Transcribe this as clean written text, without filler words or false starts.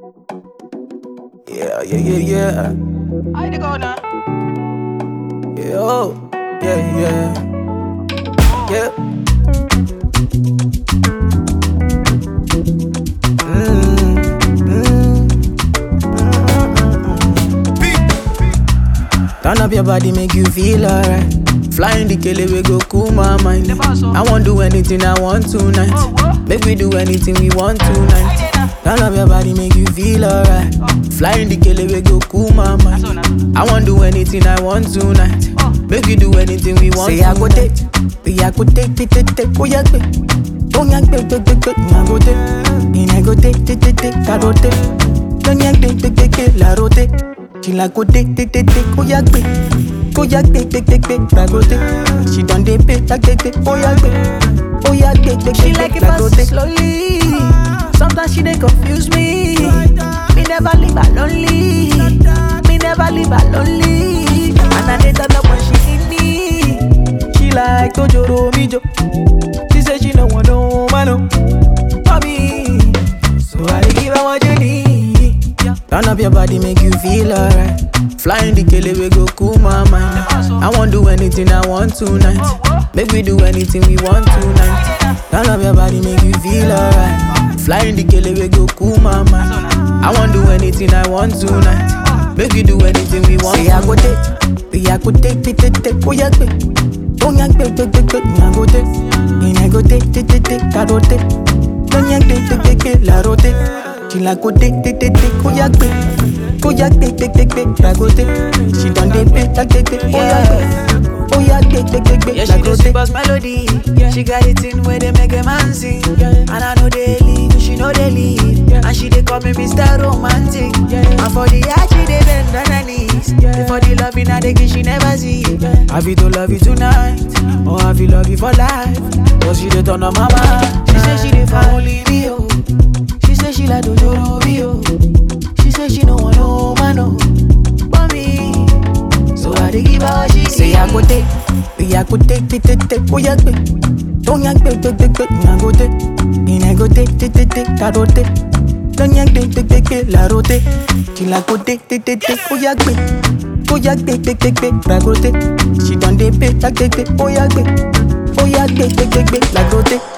Yeah, yeah, yeah, yeah. I dey go now. Yeah, oh, yeah, yeah. Yeah. Turn up your body, make you feel alright. Flying the kele, we go cool my mind. I won't do anything I want tonight. Make we do anything we want tonight. Turn up your body, make you feel alright. Flying the kele, we go cool my mind. I won't do anything I want tonight. Make we do anything we want. Say I go take, I go take, oh yeah, oh yeah, I go take, and I go take, I go take, don't yank, la rote. She like go take, oh yeah, oh yeah, I go take. She done dey pay, oh yeah, She like it fast slowly. Sometimes she dey confuse me. Me never leave her lonely. Me never leave her lonely. And I dey turn up when she need me. She like Tojoro Mijo. She say she no want no man, for me. So I dey give her what you need. Turn up your body, make you feel alright. Flying the kele, we go cool my mind. I won't do anything I want tonight. Make we do anything we want tonight. Turn up your body, make you feel alright. Flying the kele, we go cool my mind. I won't do anything I want tonight. Make we do anything we want. Say I go take, I go take, oh yeah, oh yeah, I go take, and I go take, I go take, don't yank, la rote. She like go take, oh yeah, I go take. She done dey pay, oh yeah, Yeah, she do super melody. She got it in where they make a man sing. And I know they leave, she know they leave. And she dey call me Mr. Romantic. And for the art, she dey bend on her knees. For the love in her, they give she never see. I feel to love you tonight, or I feel love you for life. Cause she dey turn on my mind. She say she dey for only me, oh. She say she like Dojoro Bio. She say she no want no man, oh. But me, so I dey give her what she say. I go take, oh yeah, don't yank, I go take, and I go take, I go take, don't yank, la rote. She like go take, oh yeah, I go take. She done dey pay, oh yeah, la rote.